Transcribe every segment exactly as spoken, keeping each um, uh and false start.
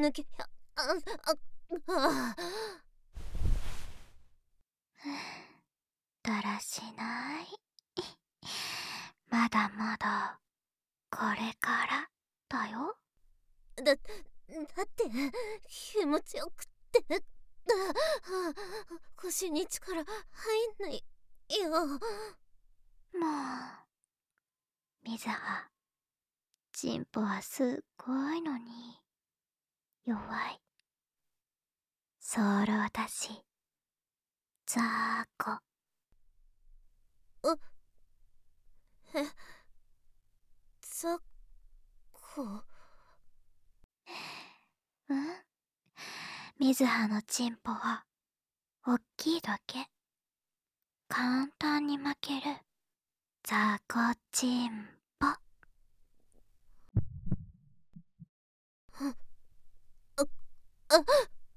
抜け、あ、あ、あ、 だらしない。まだまだこれからだよ。 だ、だって気持ちよくって、あ、腰に力入んないよ。 もう、水葉、チンポはすっごいのに弱い。早漏だし、雑魚。 あ、え、ザコ。 うん、水葉のチンポはおっきいだけ。簡単に負ける雑魚チンポ。 あ、う、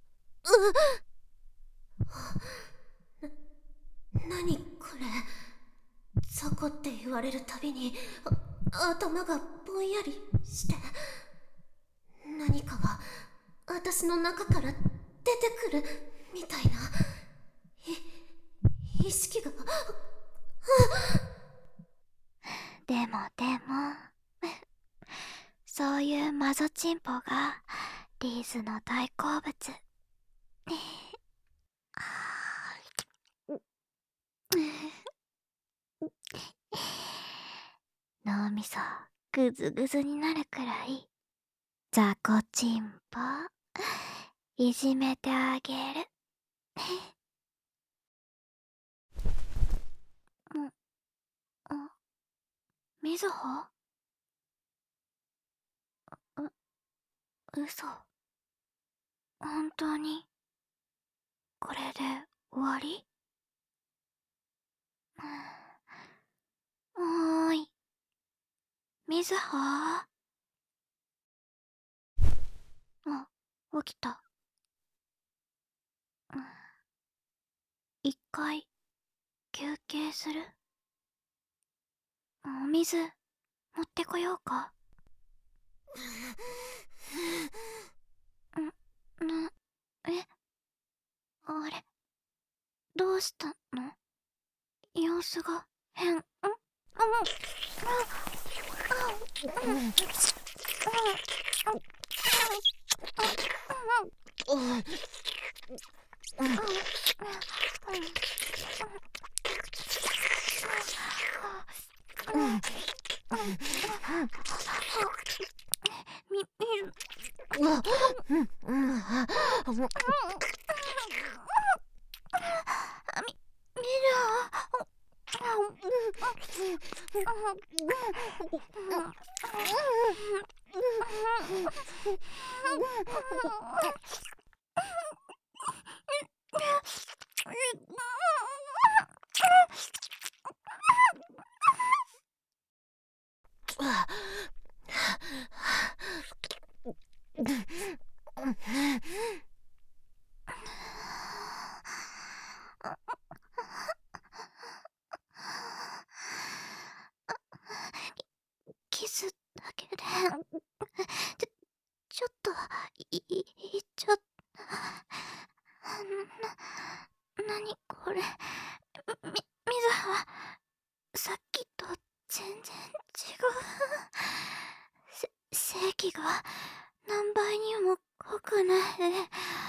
な、なにこれ。ザコって言われるたびにあ頭がぼんやりして、何かが私の中から出てくるみたいな、い意識が。 でもでもそういうマゾチンポがリーズの大好物。脳みそグズグズになるくらいザコチンポいじめてあげる。んあ、みずほ？う、嘘。本当にこれで終わり？おーい、みずほ？あ、起きた。一回休憩する？お水持ってこようか？ん、な、え、あれ、どうしたの？様子が変。ん？あ、もう、あ、あ、うん、うん、うん、 おい、 み、みる。 あ、うん、うん、あ、もう、 み、みキスだけでちょ、ちょっとい、い、いっちゃった。な、なにこれ。み、水葉、さっきと全然違う。せ、正気が何倍にも濃くなる。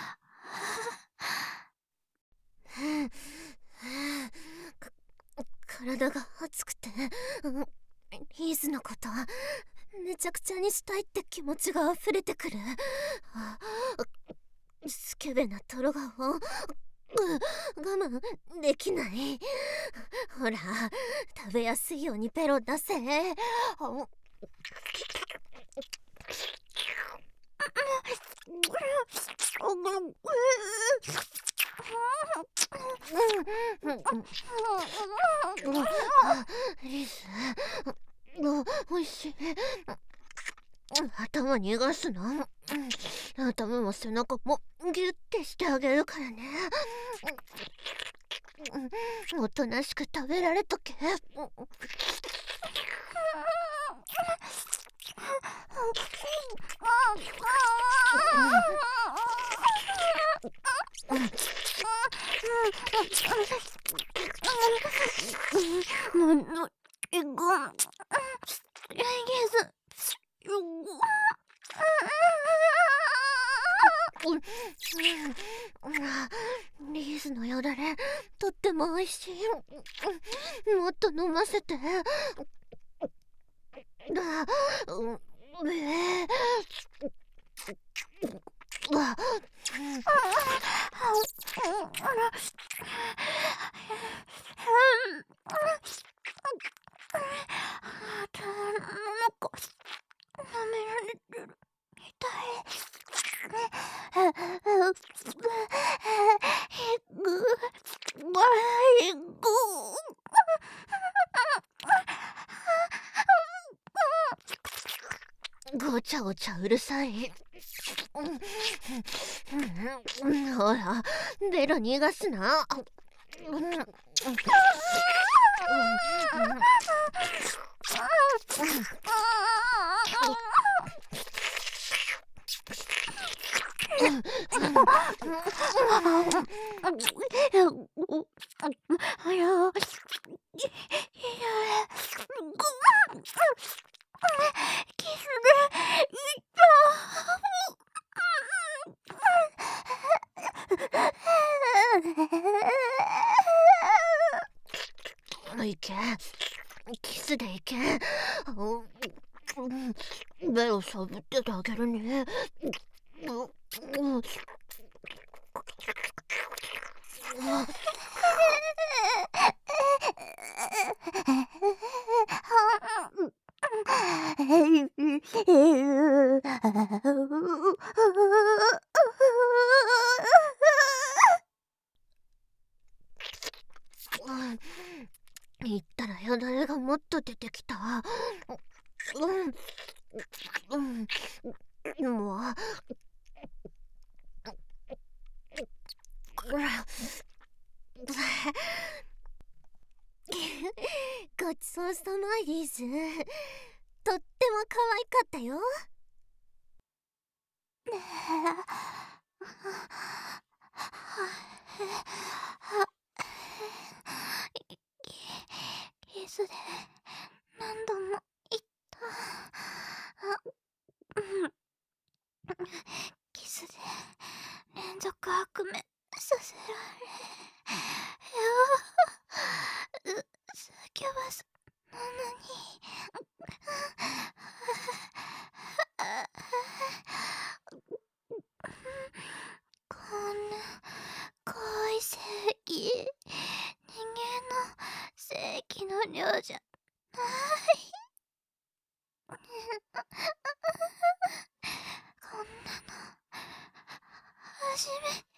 体が熱くて、リーズのことめちゃくちゃにしたいって気持ちが溢れてくる。スケベなトロ顔我慢できない。ほら、食べやすいようにペロ出せ。リス、おいしい。頭逃がすな。頭も背中もギュッてしてあげるからね。おとなしく食べられとけ。 レギスリーズのよだれとっても美味しい。もっと飲ませて。だうえーわ舐められてるみたい。 ごちゃごちゃうるさい。ほらベロ逃がすな。いけキスでいけ。ベロさぶっててあげるね。言ったらよだれがもっと出てきた。うん、うん、もうごちそうさまリーズ。とっても可愛かったよ。 キスで何度も言った。キスで連続悪夢させられよ。サキュバスなのにこんな濃い正義、人間の正義の量じゃない。こんなの初めて。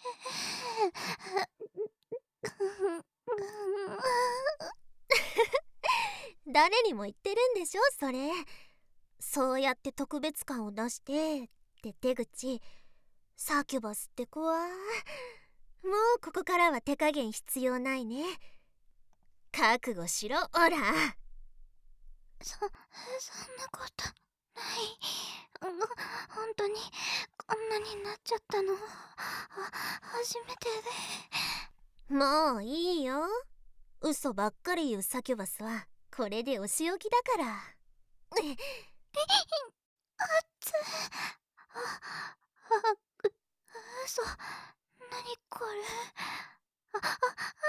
誰にも言ってるんでしょそれ。そうやって特別感を出してって手口。サキュバスって子はもうここからは手加減必要ないね。覚悟しろオラ。 そそんなことない。本当にこんなになっちゃったのは初めてで。 もういいよ。嘘ばっかり言うサキュバスはこれでお仕置きだから。 あっつああう嘘。なにこれ。ああ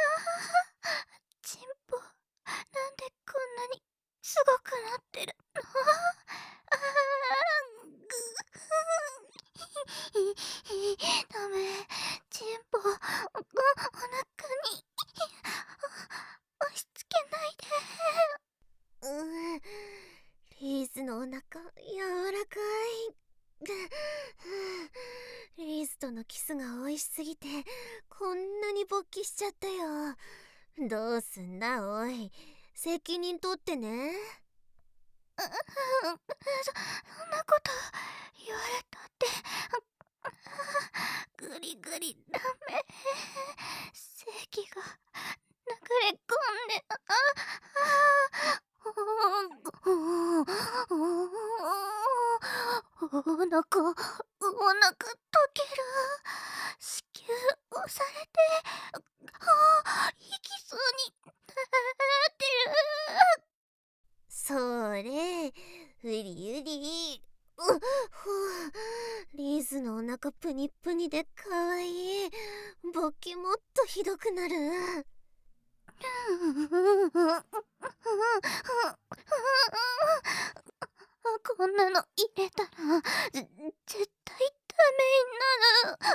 チンポなんでこんなにすごくなってるの。あダメ。チンポお腹に押し付けないで。 うんリーズのお腹柔らかい。リーズとのキスが美味しすぎてこんなに勃起しちゃったよ。どうすんだおい。責任取ってね。 そ, そんなこと言われたってグリグリダメ。正義が流れ込んでああお腹お腹溶ける。子宮押されてああ息そうになってる。 うりうり。うっ、ふう。リーズのお腹プニプニでかわいい。勃起もっとひどくなる。 こんなの入れたらぜ絶対ダメになる。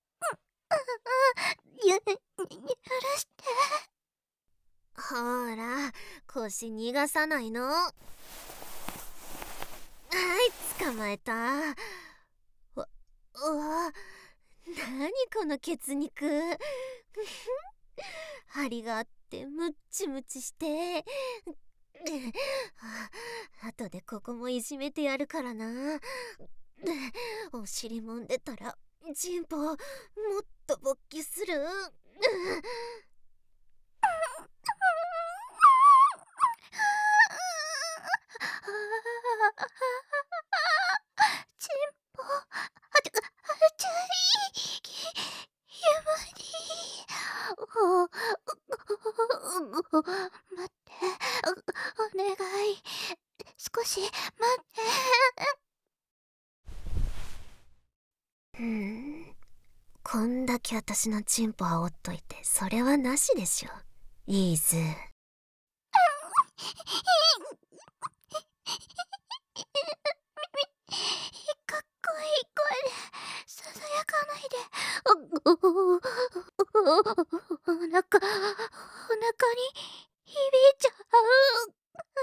ゆ許して。 ほーら、腰逃がさないの。はい、捕まえた。わ、うわ、なにこの血肉。張りがあってムッチムチして。あとでここもいじめてやるからな。お尻もんでたらチンポもっと勃起する。 チンポ、あちゃ、あちゃい、き、ゆまり。お、お、待って、お、お願い。少し待って。 うん、こんだけ私のチンポ煽っといてそれはなしでしょ、リーズ。 かっこいい声でささやかないで。お、お、お、お、お腹、お腹に響いちゃう。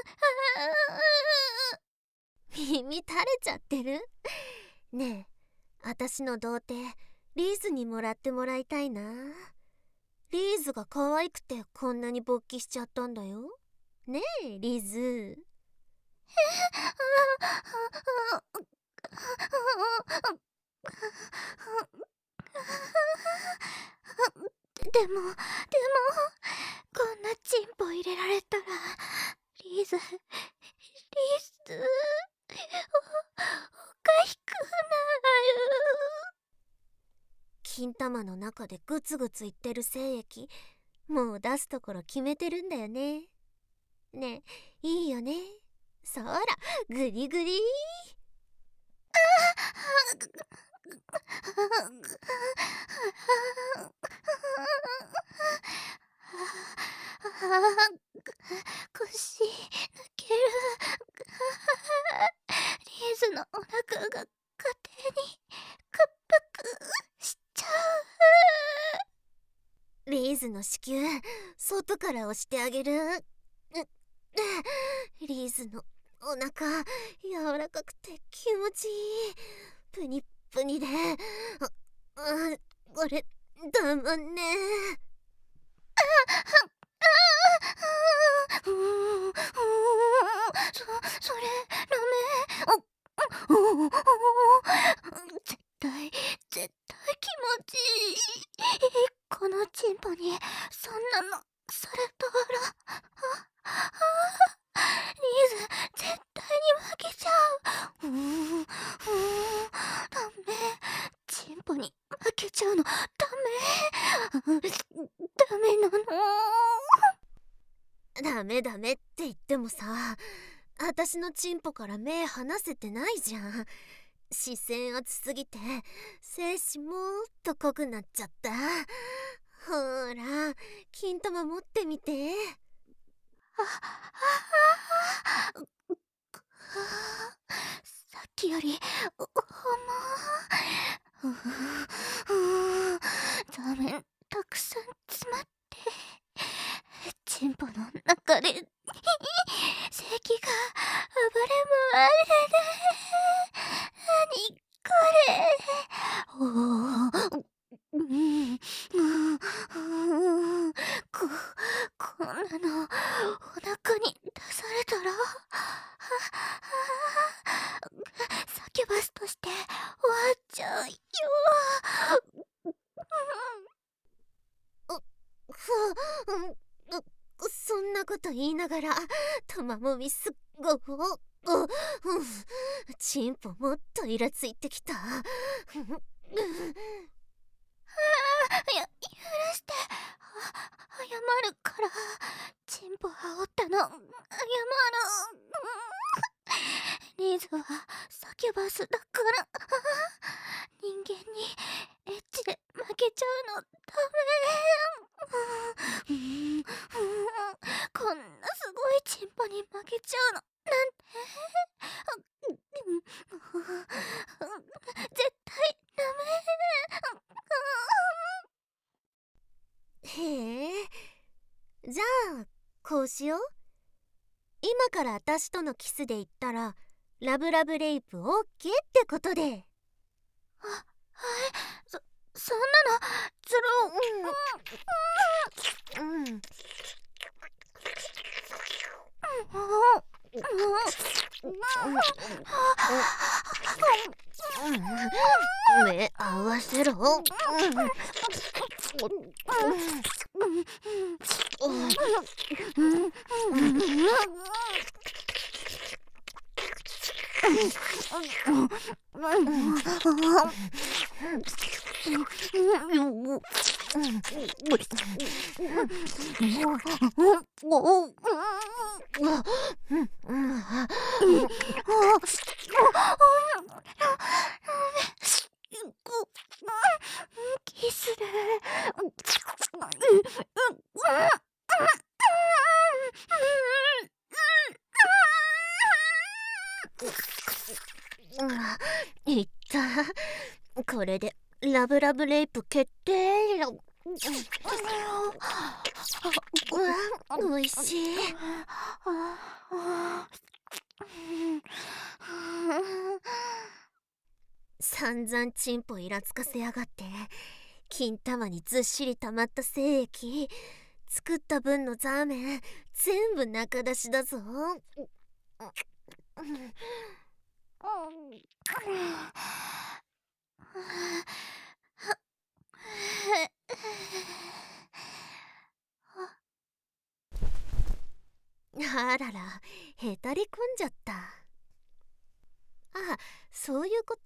耳垂れちゃってる？ねえ、私の童貞リーズにもらってもらいたいな。リーズが可愛くてこんなに勃起しちゃったんだよ。ねえリーズ。 でもでもこんなチンポ入れられたらリーズリーズお、おかしくなる。 金玉の中でグツグツいってる精液もう出すところ決めてるんだよね。ねえいいよね。そらグリグリ。 腰抜ける。リーズのお腹が勝手にくっぷくしちゃう。リーズの子宮外から押してあげる。リーズのお腹柔らかくて気持ちいい。プニップニでああこれたまんねえ。 う。そ、それダメ。絶対絶対気持ちいい。このチンポにそんなのされたらリーズ絶対に負けちゃう。うーん、うーん、ダメ。チンポに負けちゃうのダメ。ダメなの。 ダメダメって言ってもさ、私のチンポから目離せてないじゃん。視線熱すぎて精子もっと濃くなっちゃった。ほーら金玉持ってみて。 あ、あ、さっきより重い。座面たくさん詰まってチンポの中で咳が暴れ回る。何これ。おー、うん、うん、こ、こんなのお腹に出されたらサキュバスとして終わっちゃうよ。 ふう、そんなこと言いながら玉もみすっごくチンポもっとイラついてきた。 や、許して。謝るから。チンポ煽ったの謝る。 リーズはサキュバスだから人間にエッチで負けちゃうのダメ。うん、こんなすごいチンポに負けちゃうのなんて絶対ダメ。へえ、じゃあこうしよう。今から私とのキスで言ったらラブラブレイプオッケーってことで。 あ、はい、そ、そんなのずるうんうんうん目合わせろ。 キスでいった。これでラブラブレイプ決定。おいしい。散々チンポイラつかせやがって。金玉にずっしり溜まった精液、作った分のザーメン全部中出しだぞ。あらら、へたり込んじゃった。あ、そういうこと？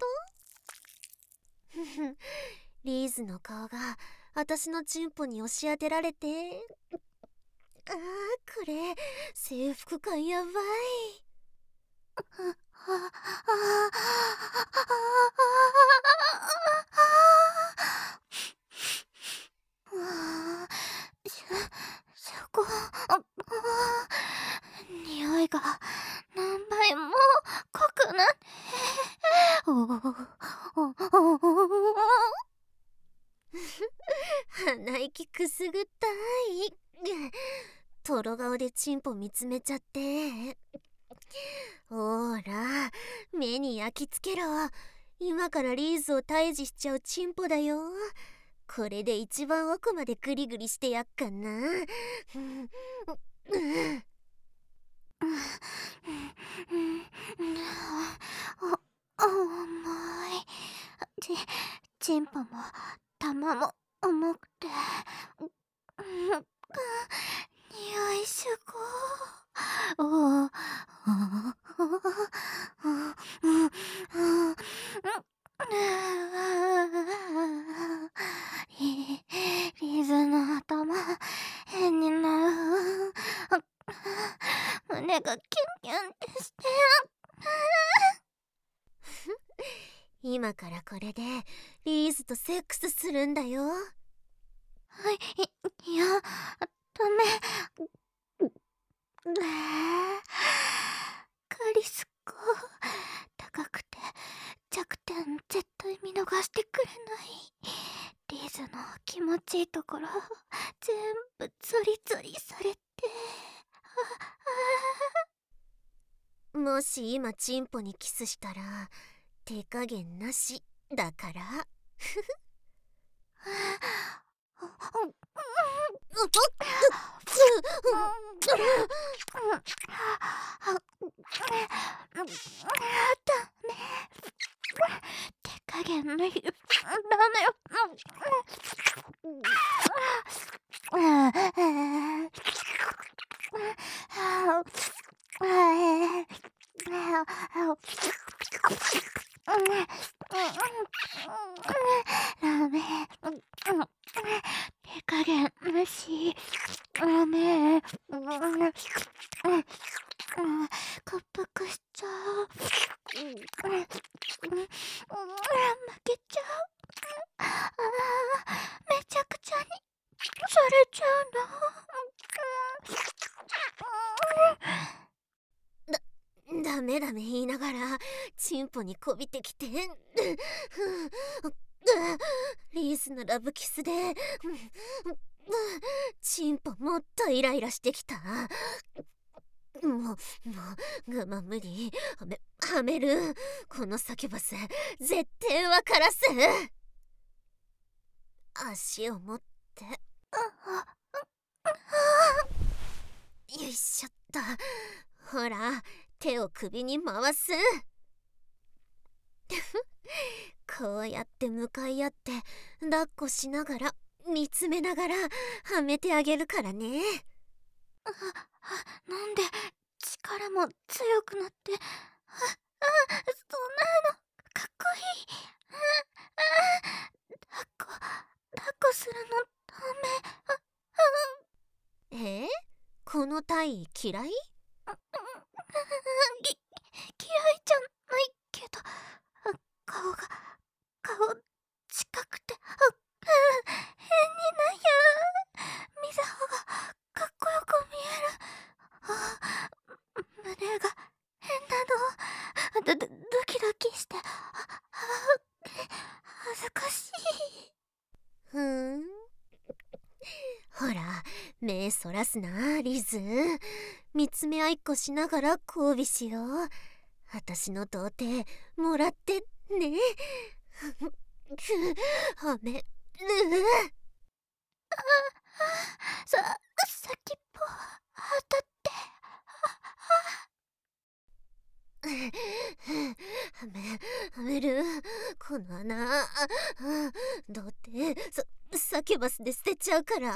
リーズの顔が私のチンポに押し当てられて、あー、これ征服感やばい。 そこ匂いが何倍も濃くなって鼻息くすぐったい。トロ顔でチンポ見つめちゃって。ほーら、目に焼き付けろ。今からリーズを退治しちゃうチンポだよ。これで一番奥までグリグリしてやっかな。 重い。ち、チンポも玉も重くて、匂いすごー。リーズの頭変になる。胸がキュンキュンってして。 今からこれでリーズとセックスするんだよ。 はい、い、いや、ダメ。カリスコ、高くて弱点絶対見逃してくれない。リーズの気持ちいいところ全部ゾリゾリされて。 もし今チンポにキスしたら手加減なしだから。 手加減ない。ダメよ。ダメ。手加減なし。ダメ。滑腹しちゃう。 ダメダメ言いながらチンポにこびてきて、リーズのラブキスでチンポもっとイライラしてきた。もうもう我慢無理。はめはめる。このサキュバス絶対わからす。足を持って、よいしょっと。ほら手を首に回す。こうやって向かい合って抱っこしながら見つめながらはめてあげるからね。 なんで力も強くなって、ああ、そんなのかっこいい。抱っこ抱っこするのダメ。えー、この体位嫌い？ き嫌いじゃないけど、顔が顔近くて、あ変にないや。ミザホがかっこよく見える。あ胸が変なの。ドドドキドキして、あ恥ずかしい。 ふーん。ほら目そらすなリズ。見つめ合いっこしながら交尾しよう。私の童貞もらってね。はめる。 さ先っぽ当たって。 はめはめる。この穴童貞さサキュバスで捨てちゃうから。あ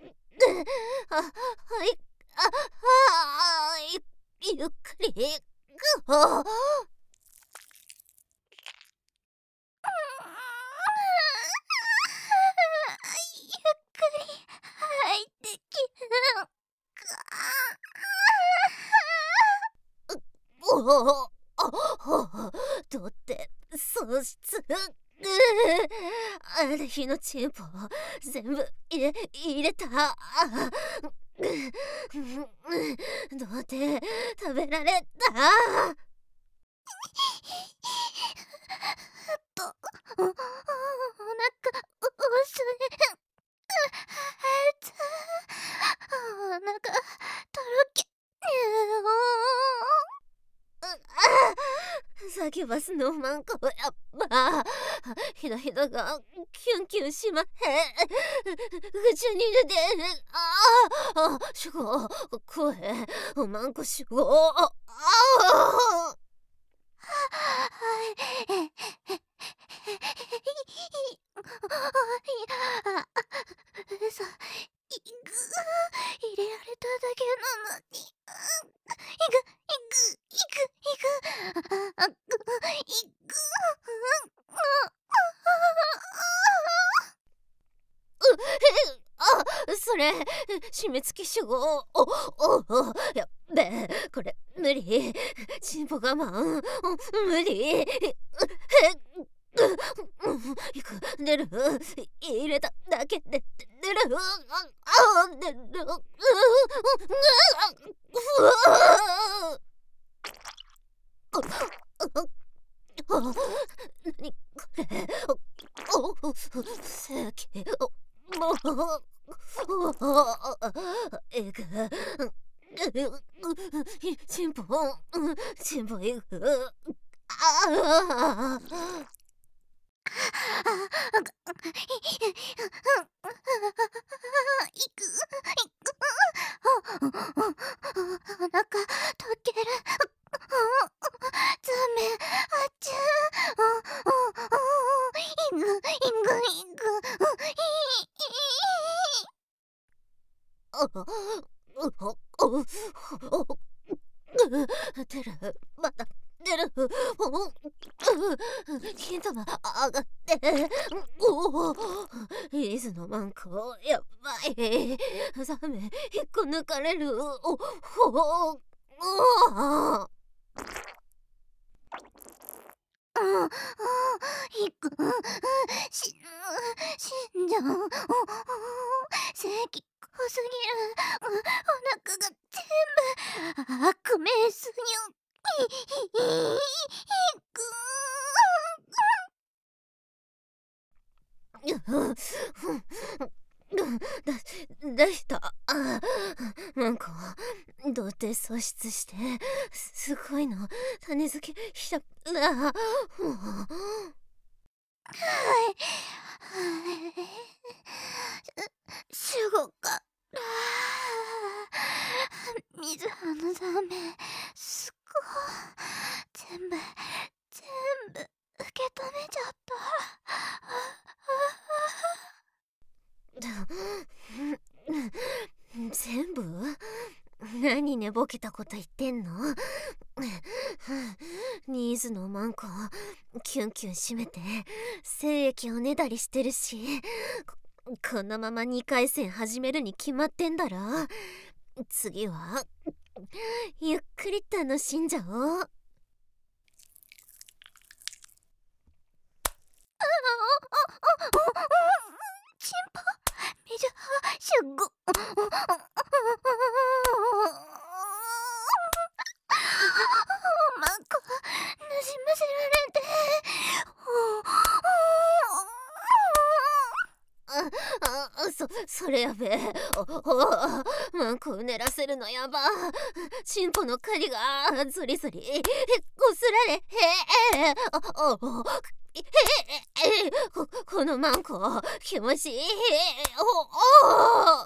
はいあはいゆっくり。あゆっくり入ってきる。 おおあ童貞喪失。ある日のチンポ全部入れ入れた。童貞食べられた。 とおお腹薄い。あつお腹とろけ。 サキュバスのマンコやっぱひだひだがキュンキュンしまへん。口に出てああ主語声マンコ主語。ああ嘘、いぐ入れられただけなのに。いぐいぐいぐいぐあぐいぐあそれ締め付き主語。おおおやっべこれ無理。チンポ我慢無理。いく出る入れただけで出るあ出る何これ。お正気もうえぐチンポチンポえぐああいくお腹溶ける。ザメあちゅいぐいぐいぐ出るまだ出る。金玉上がっておおリズのマンコやばい。ザメ一個抜かれる。おほおあああいく死ぬ死んじゃう。正気濃すぎる。お腹が全部悪名すぎ素質してすごいの種付けしたらもうすごかった。水葉のダメすごい全部全部受け止めちゃった。 全部？何寝ぼけたこと言ってんの？ニーズのマンコキュンキュン締めて精液をねだりしてるし、こ, このままにかい戦始めるに決まってんだろ。次はゆっくり楽しんじゃおう。 チンポ水葉すっごマンコなじませられてああそそれやべえ。おおマンコうねらせるのやば。チンポの狩りがゾリゾリこすられへえおおへえここのマンコ気持ちいい。おお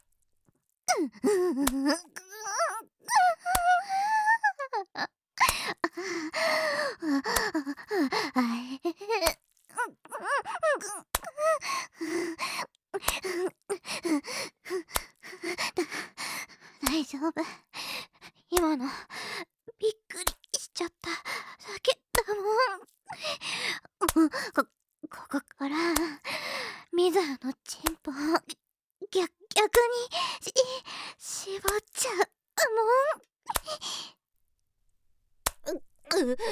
大丈夫。今のびっくりしちゃっただけだもん。こ, ここから水葉のチンポ逆逆にし絞っちゃうもん。 う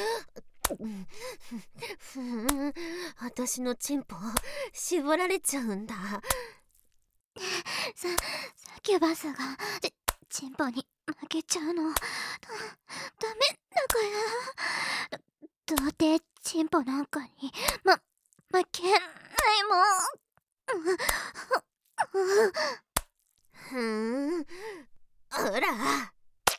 ふん、私のチンポ絞られちゃうんだ。 さサキュバスがチンポに負けちゃうのだダメだから。どうてチンポなんかにま負けないもん。 ふん、ほら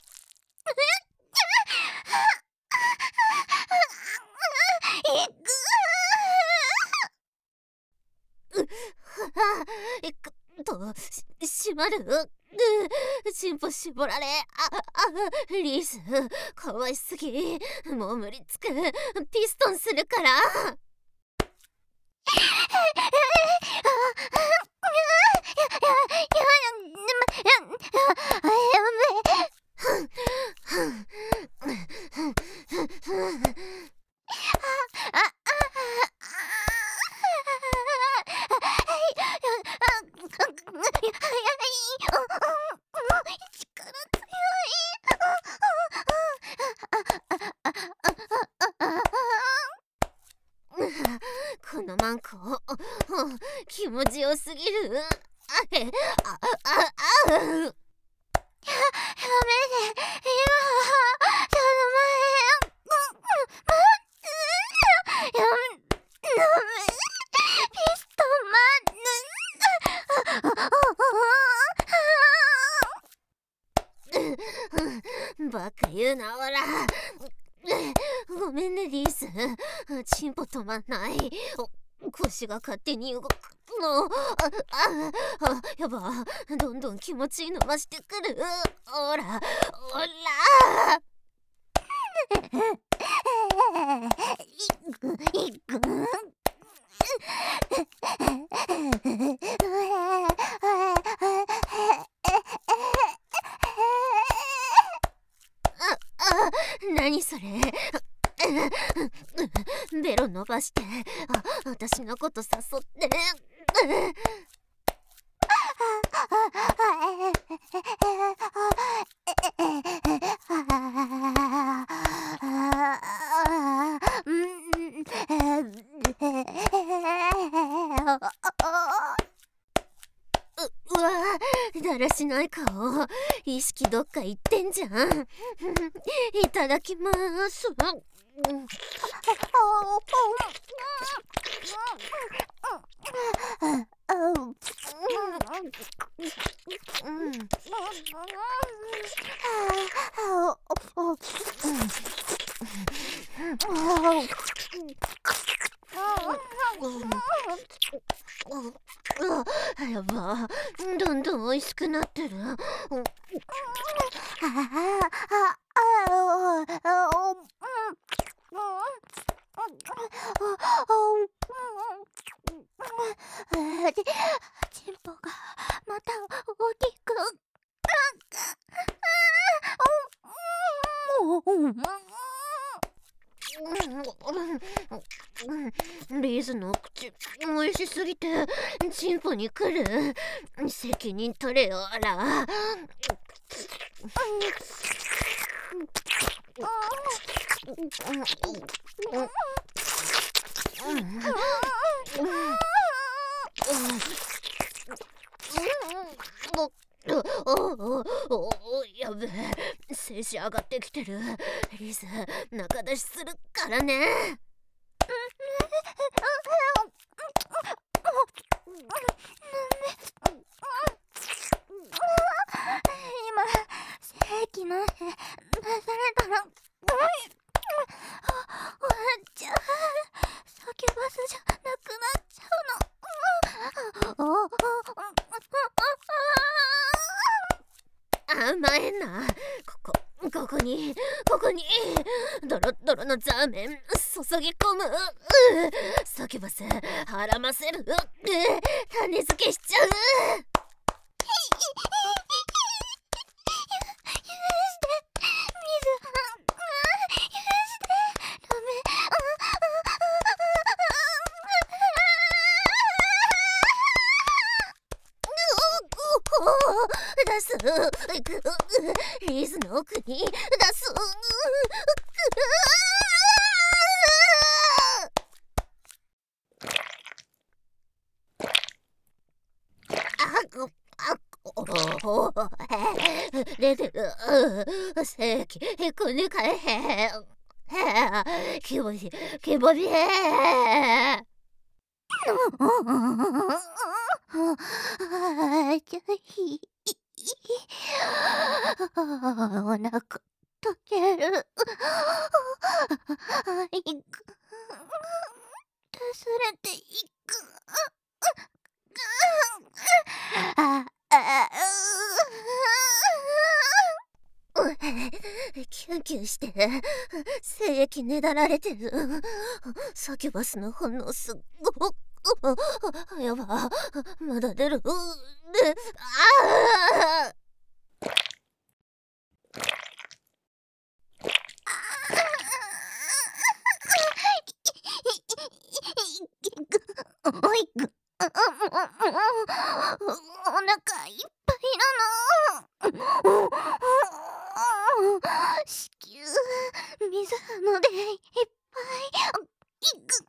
えっとししまる。チンポ絞られああリースかわいすぎ。もう無理つくピストンするから。このマンコ気持ちよすぎる。あへあああやめて今ちょっと待ってやめピストンバカ言うなおら。ごめんねリース、チンポ止まんない。腰が勝手に動くの。あああやば、どんどん気持ちいいの増してくる。おらおらいくいく何それ。ベロ伸ばしてあ私のこと誘ってう, うわだらしない顔。意識どっか行ってんじゃん。いただきます。 やば、どんどん美味しくなってる。 チンポがまた大きく。 リーズの口美味しすぎてチンポに来る。責任取れよ、あら。おおお、やべえ、静止上がってきてる。リーズ、仲出しするからね。 今正規の絵出されたら終わっちゃう。サキュバスじゃなくなっちゃうの。 甘えんな。ここここにここにドロッドロのザーメン注ぎ込む。サキュバス絡ませる。種付けしちゃう。出す。リーズの奥に出す。出てる。正規こねかえへん。気持ち気持ちへん。 お腹溶ける。すれていく。ああキュンキュンして精液ねだられてる。サキュバスの反応すっごく。やば、まだ出る。で、ああおいぐ、お腹いっぱいなの。子宮、水なのでいっぱい。いく。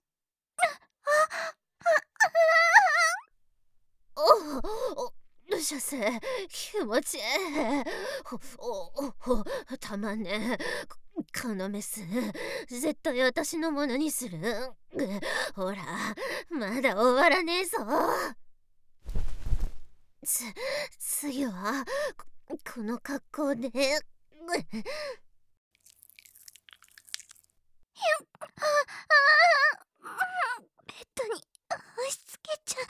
おお、射精気持ちいい。おお、たまんねえ。このメス絶対私のものにする。ほら、まだ終わらねえぞ。つ次はこの格好で。ベッドに押し付けちゃう。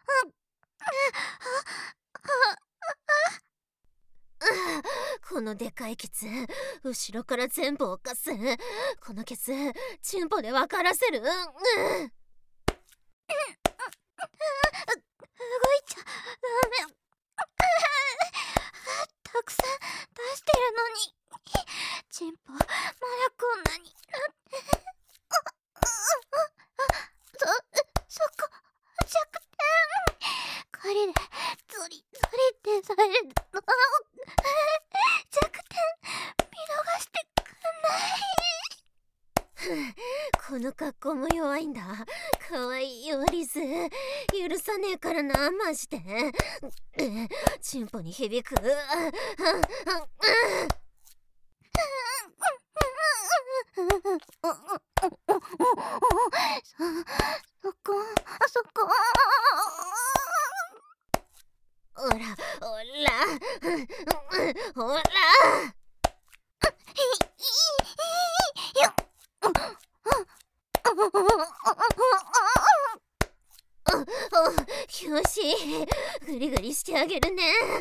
このでかいケツ後ろから全部犯す。このケツチンポで分からせる。動いちゃダメ。たくさん出してるのにチンポまだこんなになって。そそこ弱点。狩りでゾリゾリってされるの。弱点見逃してくんない。 この格好も弱いんだ。かわいいよリズ。許さねえからな、マジで。チンポに響く。 そ、そこ、そこ。 してあげるね。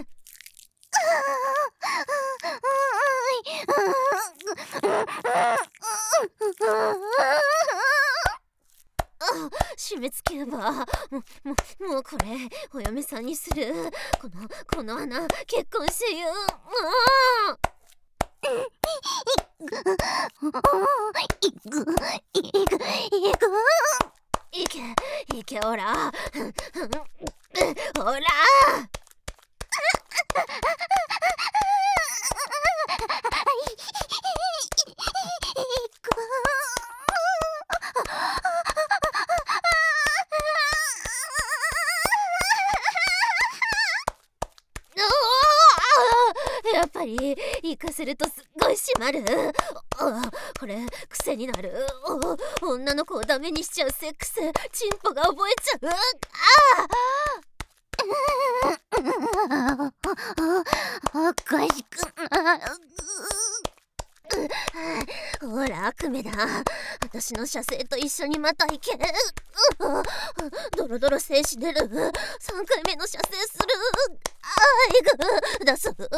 締め付けばもももうこれお嫁さんにする。このこの穴結婚してよ。もういけいけ、ほらほらやっぱり行かせるとすっごい締まる。あ、これ癖になる。女の子をダメにしちゃうセックス、チンポが覚えちゃう。ああ、おかしくなる。ほら悪夢だ。私の射精と一緒にまた行け。ドロドロ精子出る。さんかいめの射精する。あーいぐ出す。もう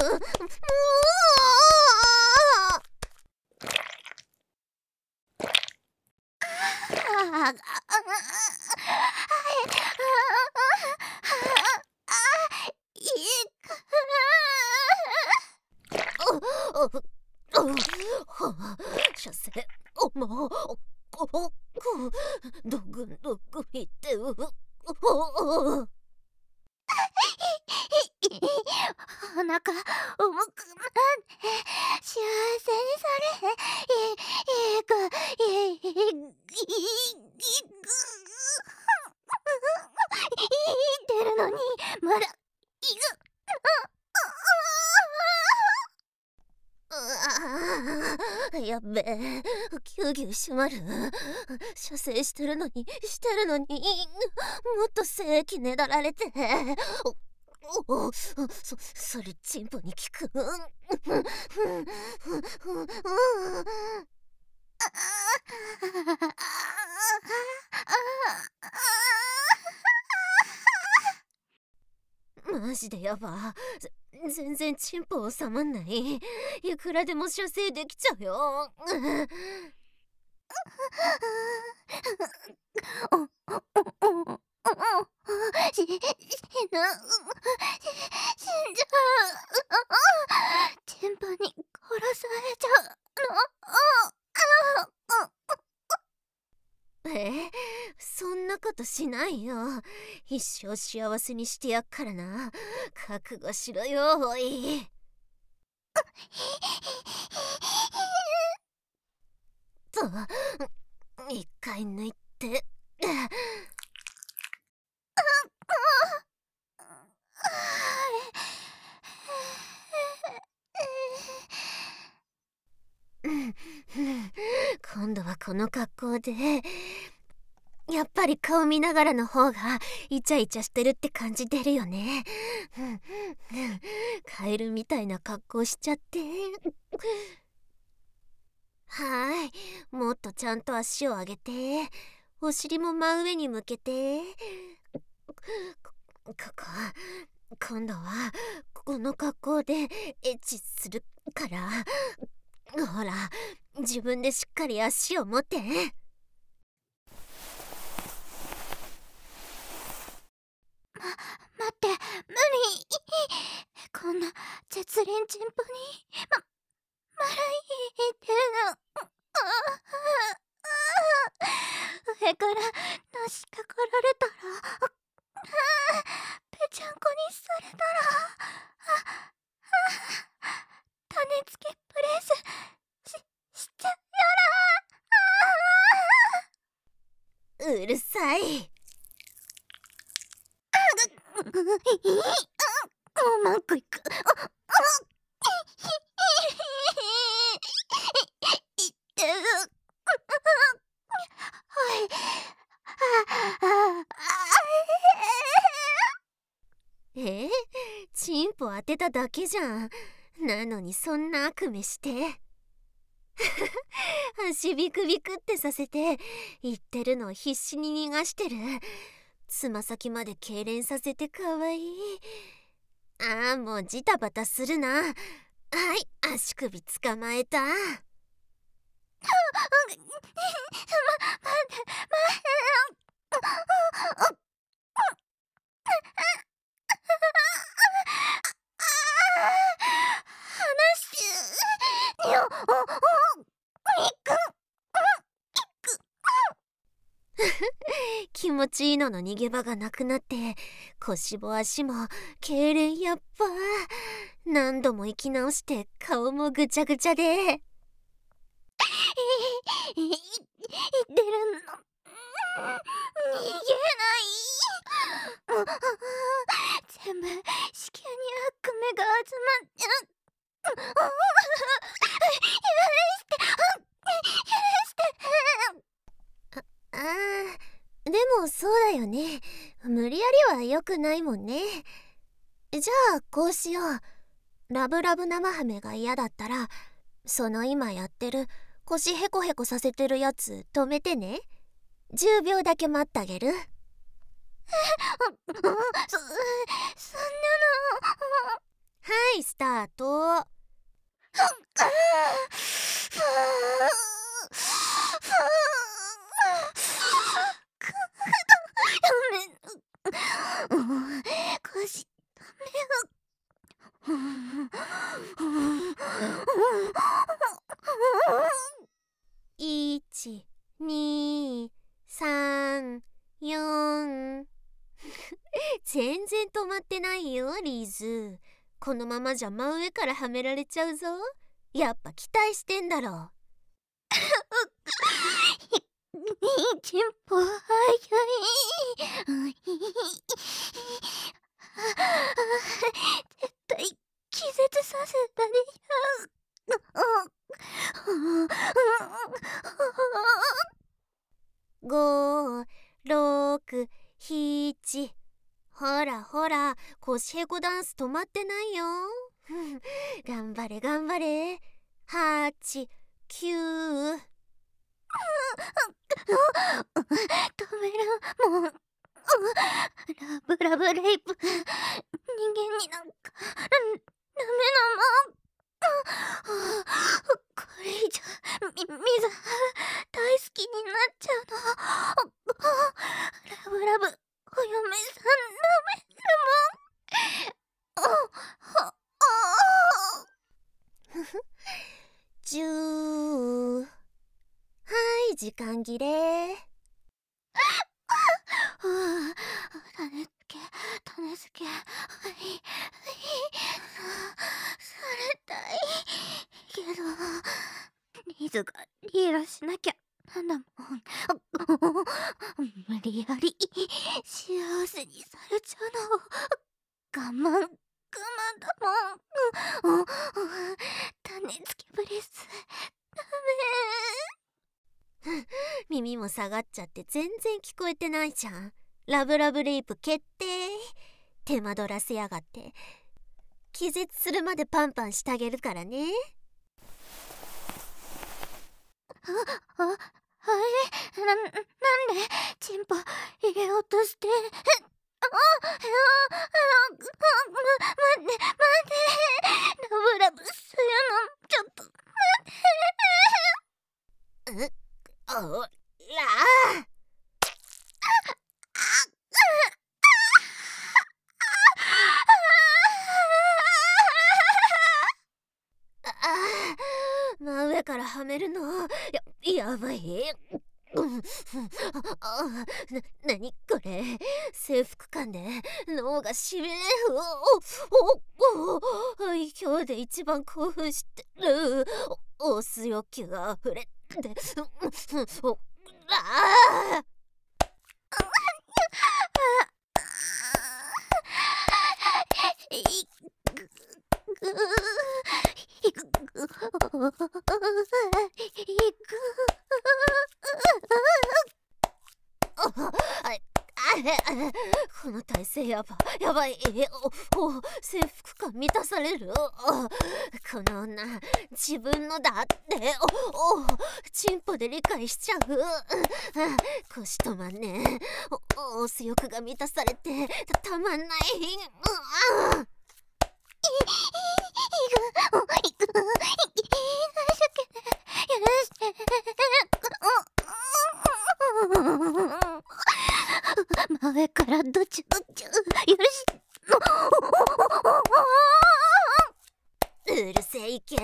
射精おもおおどぐんどぐいってうおお腹重くなって幸せにされいいくいいくいってるのにまだいくやっべえ、ぎゅうぎゅう締まる。射精してるのにしてるのにもっと精液ねだられて。おおそそれチンポに効く。マジでやば。全然チンポ収まんない。いくらでも射精できちゃうよ。し、死ぬ。死んじゃう。チンポに殺されちゃうの。え、そんなことしないよ。一生幸せにしてやっからな。覚悟しろよ、おい。と、一回抜いて。今度はこの格好でやっぱり顔見ながらの方がイチャイチャしてるって感じ出るよね。カエルみたいな格好しちゃって。はい、もっとちゃんと足を上げてお尻も真上に向けて。ここ今度はこの格好でエッチするから、ほら自分でしっかり足を持って。ま、待って、無理。こんな絶倫チンポにま、まらいてるの。上からのしかかられたら、ぺちゃんこにされたら、種付けプレスし、しちゃうやら。うるさい。もうマンコいく。え、チンポ当てただけじゃん。なのにそんな悪夢して足ビクビクってさせて言ってるのを必死に逃がしてる。つま先まで痙攣させてかわいい。 ああ、もうジタバタするな。はい、足首捕まえた。 ま、待って、待って。話してよ。 気持ちいいのの逃げ場がなくなって、腰も足も痙攣やっぱ。何度も生き直して顔もぐちゃぐちゃで。 言ってるの。逃げない。全部子宮に悪夢が集まっちゃう。許して許してああ、でもそうだよね。無理やりは良くないもんね。じゃあこうしよう。ラブラブ生ハメが嫌だったら、その今やってる腰ヘコヘコさせてるやつ止めてね。じゅうびょうだけ待ってあげる。 そ、そんなの。 はい、スタート。 腰いち、に、さん、よん。全然止まってないよ、リーズ。このままじゃ真上からはめられちゃうぞ。やっぱ期待してんだろ。 チンポ早い。絶対気絶させたでしょ。 ご、ろく、なな。ほらほら、腰へこダンス止まってないよ。頑張れ頑張れ。はち、きゅう。 止める、もう。ラブラブレイプ。人間になんかダメなもん。これ以上み水大好きになっちゃうの。ラブラブお嫁さんダメなもん。 じゅう。はい、時間切れ。 種付け種付け。はいはい。されたいけどリズがリーラしなきゃなんだもん。無理やり幸せにされちゃうの我慢我慢だもん。種付けブレスダメ。 耳も下がっちゃって全然聞こえてないじゃん。ラブラブレイプ決定。手間取らせやがって。気絶するまでパンパンしてあげるからね。 あ、あ、はい。な、なんでチンポ入れようとして。あ、あ、あ、あ、ま、待って、待って。ラブラブするの、ちょっと待って。 うっ、おらー。真上からはめるのや、やばい。うん、あ、な、なにこれ。征服感で脳がしびれ。おおおお、今日で一番興奮してる。オス欲求が溢れて、おらー。この体勢やばやばい。おお、征服感満たされる。この女自分のだって。おお、チンポで理解しちゃう。腰止まんねえ。おオス欲が満たされて た, たまんない。 前からどちゅどちゅ、よし。 うるせえいけ。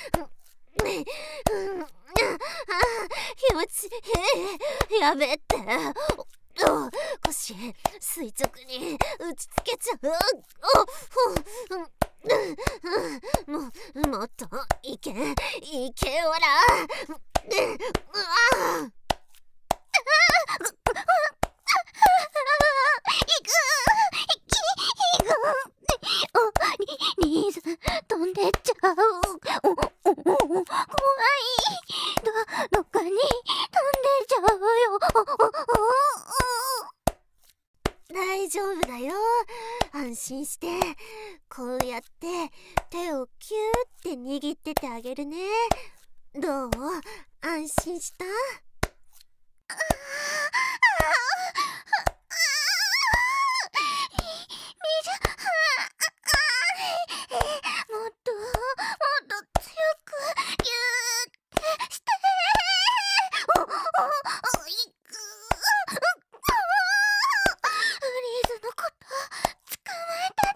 気持ちいい。やべえって。腰垂直に打ちつけちゃう。もうもっといけいけおら。うわリーズ飛んでっちゃう。おおおお怖い。どどっかに飛んでっちゃうよ。 大丈夫だよ。安心して。こうやって手をキューって握っててあげるね。どう？安心した？ もっともっと強くギューってして。おおおいく。リーズのこと捕まえたって。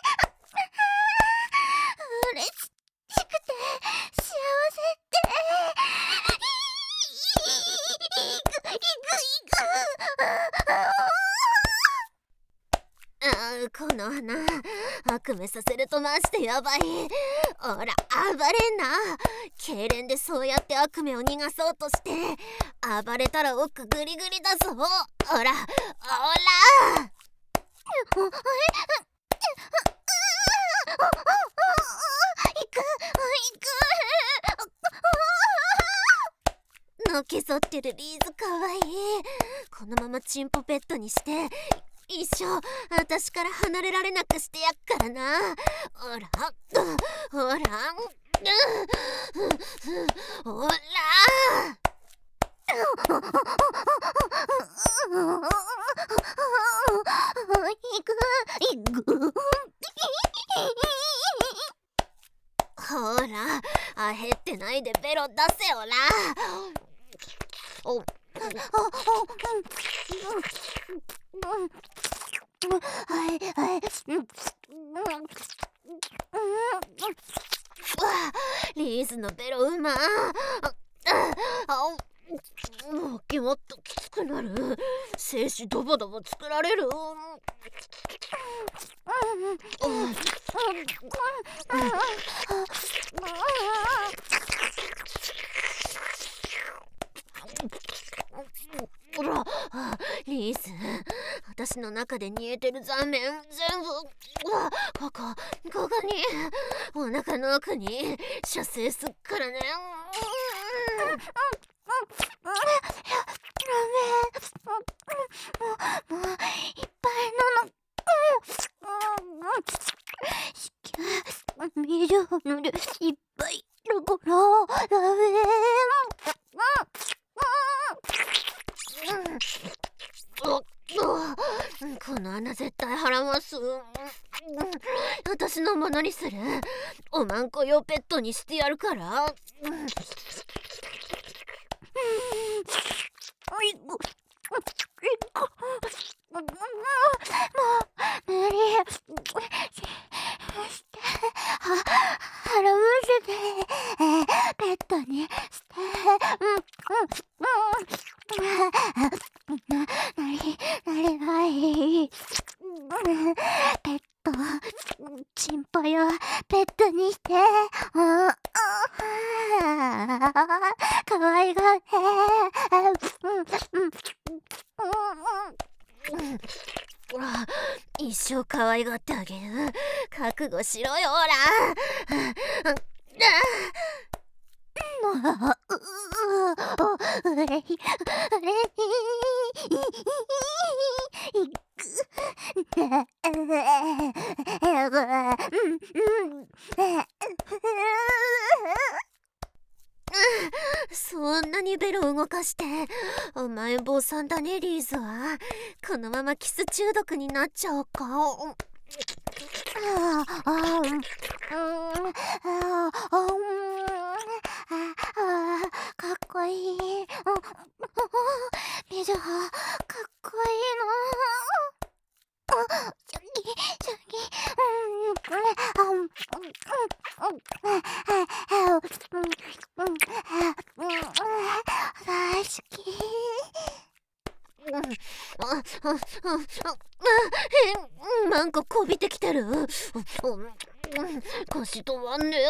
嬉しくて幸せって。いくいくいく。 あー、この花悪夢させるとマジでやばい。おら暴れんな。痙攣でそうやって悪夢を逃がそうとして暴れたら奥グリグリだぞ。おらおらおのけぞってるリーズかわいい。このままチンポペットにして一生私から離れられなくしてやっからな。おらおらおらいくいく。 ほらあへってないでベロ出せおら。おはいはい。 リーズのベロうま。もう気もっときつくなる。精子ドボドボ作られる。ほらリーズ、私の中で煮えてる残麺全部ここここにお腹の奥に射精すっからね。 もうもういっぱいなの。水飲んでいっぱいだからダメ。 この穴絶対払ます。私のものにする。おまんこ用ペットにしてやるから。 無理しては払わせてペットにしてなりなれないペットチンポよペットにしてかわいがって一生可愛がってあげる。覚悟しろよおら。 うれいうれそんなにベロ動かして甘えん坊さんだねリーズは。このままキス中毒になっちゃおうか。 かっこいい。みずはかっこいいの。シャキシャキ、大好き。 なんかこびてきてる。腰とはね。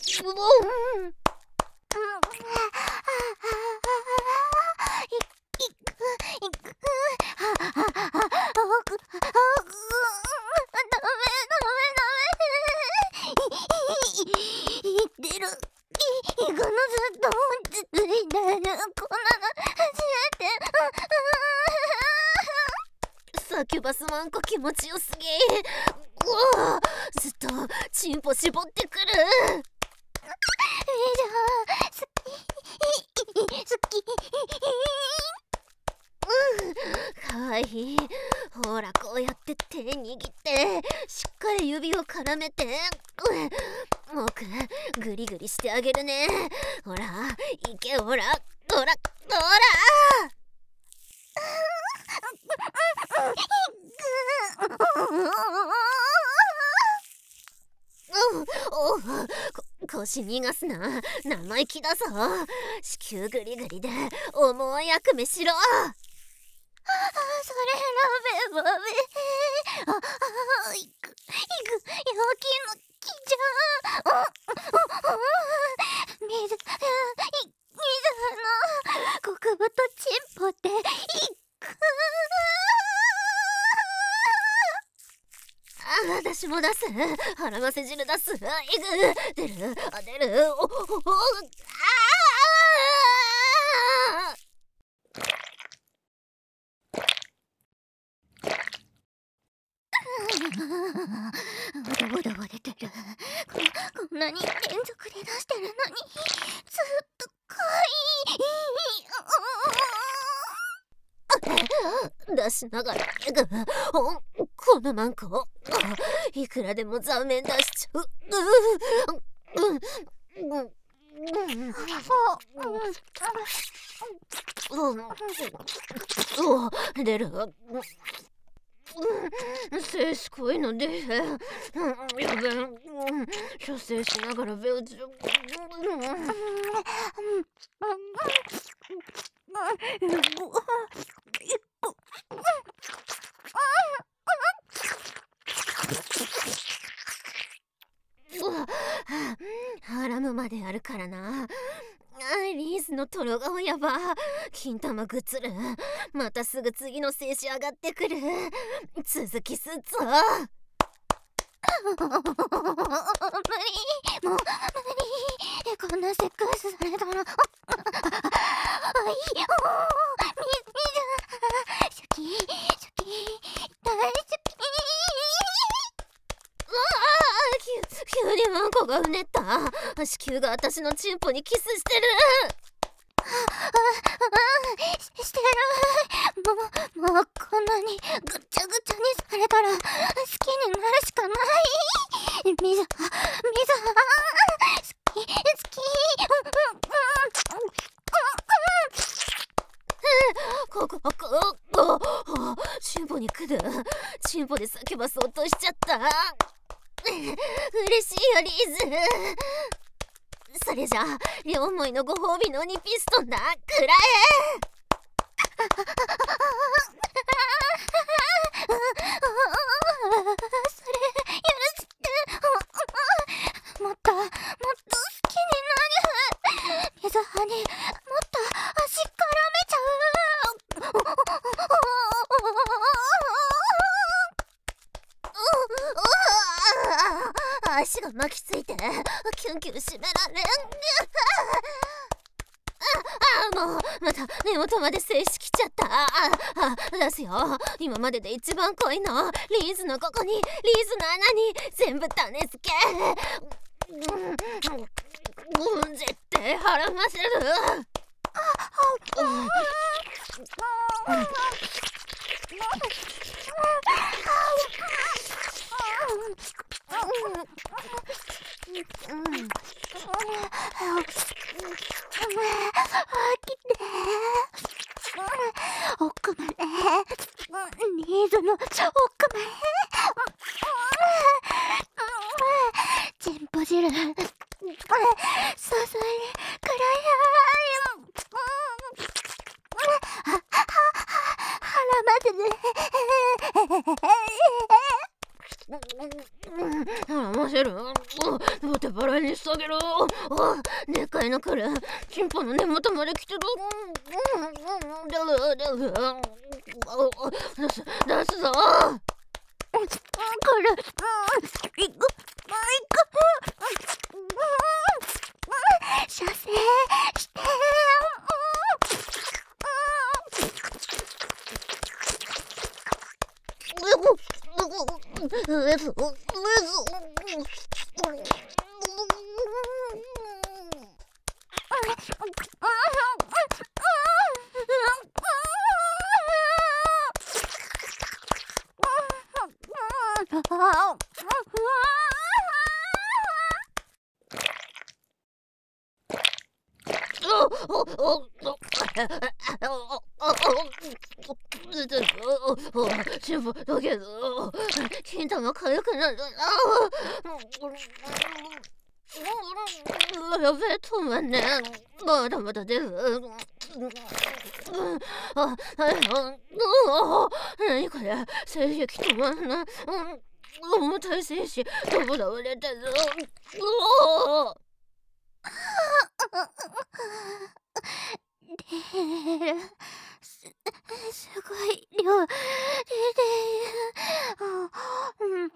サキュバスマンコ気持ちよすぎ。うわ、ずっとチンポ絞ってくる。 好き好き。 うん、かわいい。ほら、こうやって手握ってしっかり指を絡めて、もくグリグリしてあげるね。ほら、いけ、ほらほらほら。おう、こ腰逃がすな。生意気だぞ。子宮グリグリで重い役目しろ。 それラベバベ。ああ、いくいく、陽気の木じゃ。水水の極太チンポでいく。 あ、私も出す。腹ませ汁出す。いく、出る、あ、出る。おおお、ああ。 ボドボド出てる。ここんなに連続で出してるのにずっとかいい。出しながらこのマンコいくらでも残念出しちゃう。出る。精子濃いので、やべん、射精しながらべうちを。ハラムまであるからな。リースのトロ顔やば。金玉ぐつる。またすぐ次の精子上がってくる。続きすっぞ。 無理、もう無理。こんなセックスされたらあいい。みみずシャキシャキ大好き。 うわあ、急にマンコがうねった。子宮が私のチンポにキスしてる。 し, してる。もうもうこんなにぐちゃぐちゃにされたら好きになるしかない。みずはみずは好き好き。 ここここチンポにくる。チンポでサキュバス落としちゃった。嬉しいよリーズ。それじゃあ両思いのご褒美の鬼ピストンだ。くらえ。 それ許して。もっともっと好きになる。水葉にもっと足絡めちゃう。 足が巻きついてキュンキュン締められん。ああ、もうまた根元まで精子きちゃった。ああ、出すよ。今までで一番濃いの。リーズのここに、リーズの穴に全部種付け。うん、絶対腹ませる。 奥まで、ニーズの奥まで、チンポ汁、注いでくらや、腹までね。 腹ませる。両手払いにしてあげる。でかいのくれ。チンポの根元まで来てる。出す出すぞ。 これ、いく、いく、射精して。 チンポだけど金玉かゆくなるな。やべえ、止まんねえ。まだまだ出る。あ、何これ、性癖止まんない。重たい精子どこだ割れてる。 出る。す、すごい量出てる。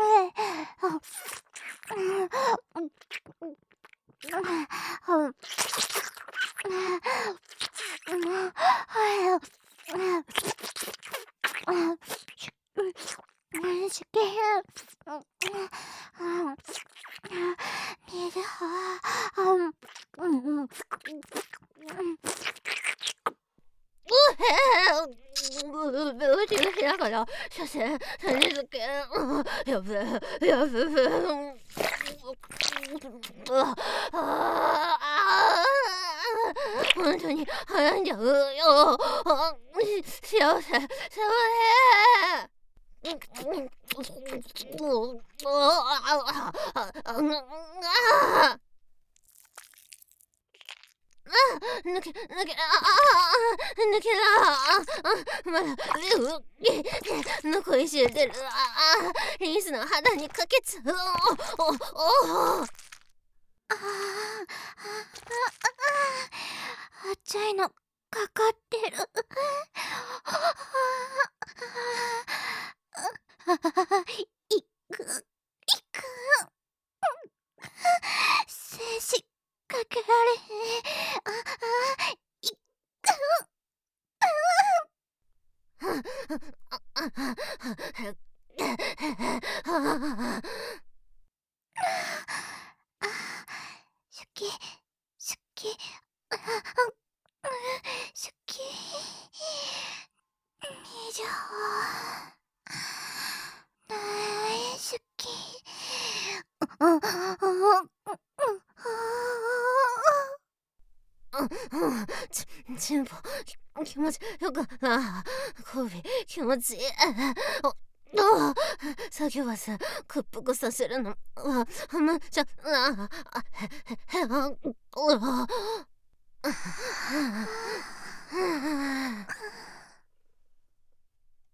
しける。水は、 うちの部屋から射精何付け。やべえやべえ。本当に早いんじゃうよ。幸せ幸せ。抜け抜けああ抜けだ。まだ残り知れてる。リンスの肌にかけつ。おおお。 ああっちゃいのかかってる。いくいく。精子かけられへん。ああいシュキシュキシュキにじゅう大好き。 ちチンポ気持ちよくあ首気持ちいい。あ作業はさ屈服させるのはむちゃああ